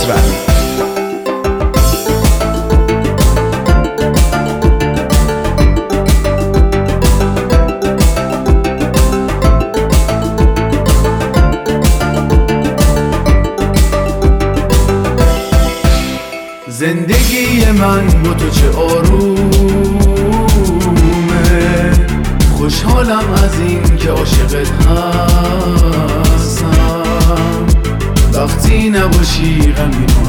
خسروی. زندگی من با تو چه آرومه، خوشحالم از این که عاشقت هستم. وقتی نباشی غمگین و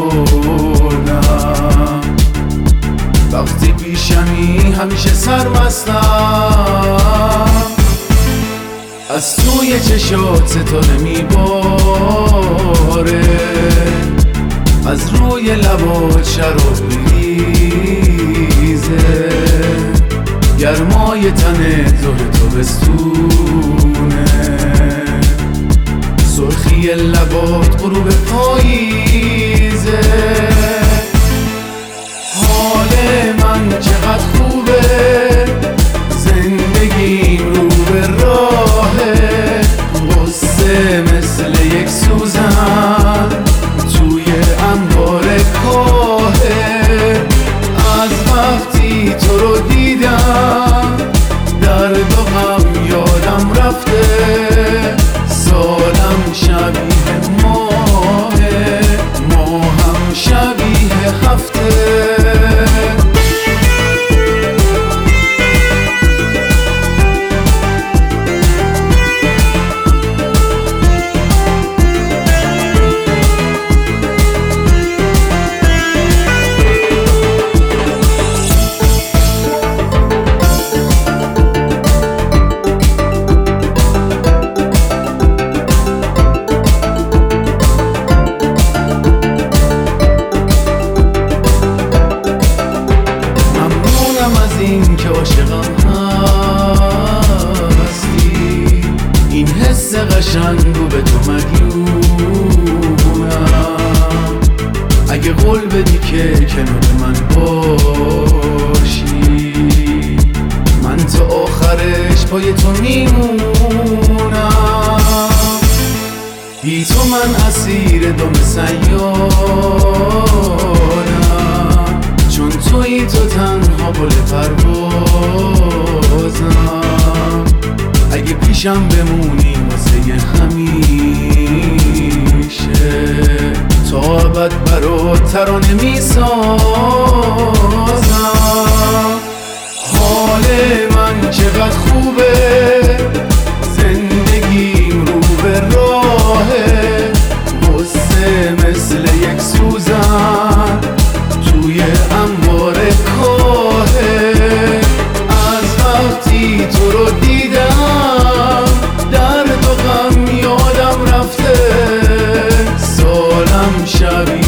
افسردم، وقتی پیشمی همیشه سرمستم. از توی چشات ستاره میباره، از روی لبات شراب میریزه. گرمای تن ظهر تابستونه، سرخی لبات غروب پاییزه. حال من چقدر خوبه، زندگیم رو به راهه. غصه مثل یک سوزن توی انبار کاهه. از وقتی تو رو دیدم درد و غم یادم رفته. سالم شبیه ماهه، ماهم شبیه هفته. که عاشقم هستی، این حس قشنگو به تو مدیونم. اگه قول بدی که کنار من باشی، من تا آخرش پای تو میمونم. بی تو من اسیر دم سیارم، چون تویی تو تنها بال پروازم. اگه پیشم بمونی واسه همیشه، تا ابد برات ترانه میسازم. حال من چقدر خوبه، زندگیم رو به راهه. غصه مثل یک سوزن توی انبار کاهه. از وقتی تو رو دیدم درد و غم یادم رفته. سالم شبیه